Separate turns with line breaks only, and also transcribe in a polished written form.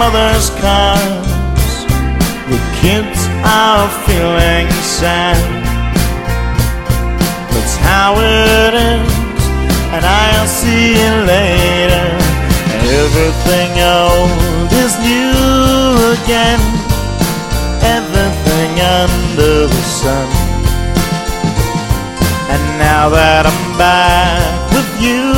mother's cars. The kids are feeling sad. That's how it is, and I'll see you later. Everything old is new again, everything under the sun. And now that I'm back with you,